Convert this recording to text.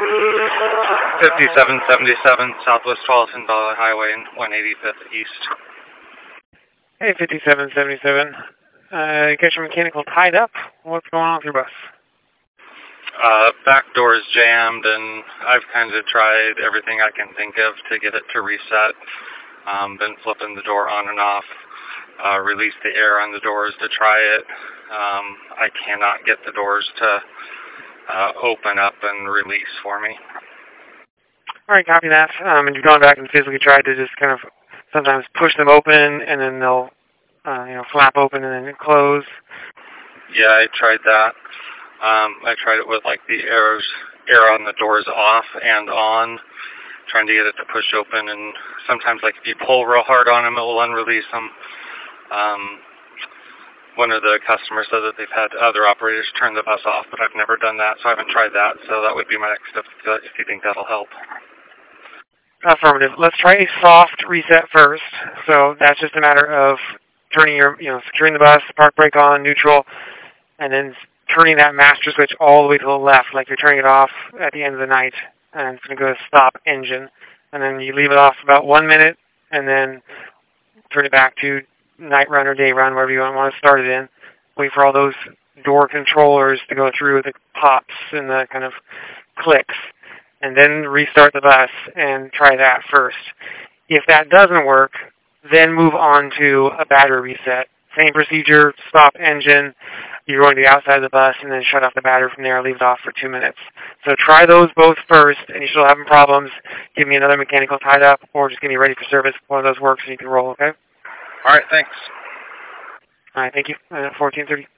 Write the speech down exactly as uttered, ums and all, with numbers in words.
fifty-seven seventy-seven Southwest Tarleton Valley Highway, one eighty-fifth East. Hey, fifty-seven seventy-seven. Uh, you got your mechanical tied up? What's going on with your bus? Uh, back door is jammed, and I've kind of tried everything I can think of to get it to reset. Um, been flipping the door on and off, uh, release the air on the doors to try it. Um, I cannot get the doors to uh, open up and release for me. All right, copy that. Um, and you've gone back and physically tried to just kind of sometimes push them open, and then they'll, uh, you know, flap open and then close. Yeah, I tried that. Um, I tried it with like the airs, air on the doors off and on, trying to get it to push open. And sometimes, like if you pull real hard on them, it will unrelease them. Um, one of the customers said that they've had other operators turn the bus off, but I've never done that, so I haven't tried that. So that would be my next step if you think that'll help. Affirmative. Let's try a soft reset first. So that's just a matter of turning your, you know, securing the bus, park brake on, neutral, and then turning that master switch all the way to the left, like you're turning it off at the end of the night, and it's going to go to stop engine. And then you leave it off about one minute, and then turn it back to night run or day run, wherever you want to start it in. Wait for all those door controllers to go through with the pops and the kind of clicks, and then restart the bus and try that first. If that doesn't work, then move on to a battery reset. Same procedure, stop engine, you're going to the outside of the bus, and then shut off the battery from there, leave it off for two minutes. So try those both first, and you're still having problems. Give me another mechanical tied up, or just get me ready for service. One of those works, and you can roll, okay? All right, thanks. All right, thank you. Uh, fourteen thirty.